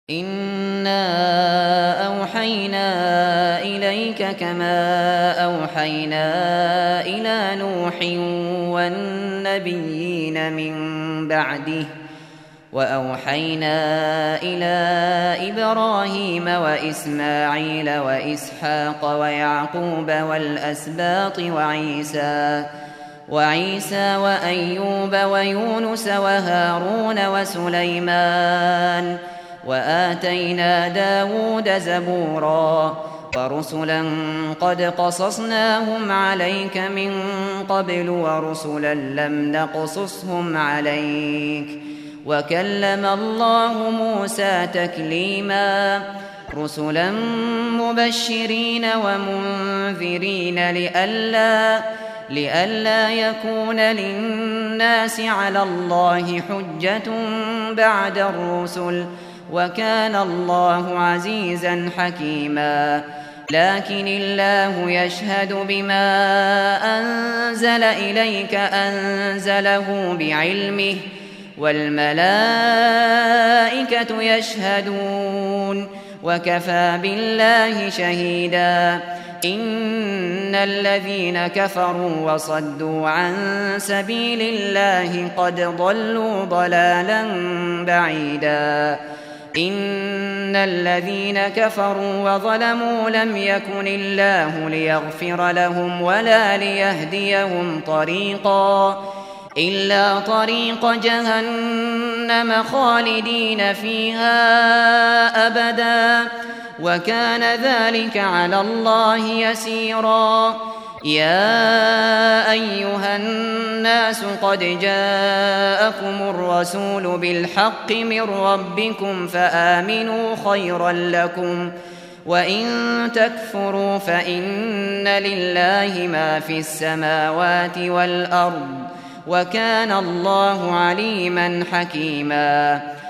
إنا أوحينا إليك كما أوحينا إلى نوح والنبيين من بعده وأوحينا إلى إبراهيم وإسماعيل وإسحاق ويعقوب والأسباط وعيسى وأيوب ويونس وهارون وسليمان وآتينا داود زبورا ورسلا قد قصصناهم عليك من قبل ورسلا لم نقصصهم عليك وكلم الله موسى تكليما رسلا مبشرين ومنذرين لئلا يكون للناس على الله حجة بعد الرسل وكان الله عزيزا حكيما لكن الله يشهد بما أنزل إليك أنزله بعلمه والملائكة يشهدون وكفى بالله شهيدا إن الذين كفروا وصدوا عن سبيل الله قد ضلوا ضلالا بعيدا إن الذين كفروا وظلموا لم يكن الله ليغفر لهم ولا ليهديهم طريقا إلا طريق جهنم خالدين فيها أبدا وكان ذلك على الله يسيرا يا أيها الناس قد جاءكم الرسول بالحق من ربكم فآمنوا خيرا لكم وإن تكفروا فإن لله ما في السماوات والأرض وكان الله عليما حكيما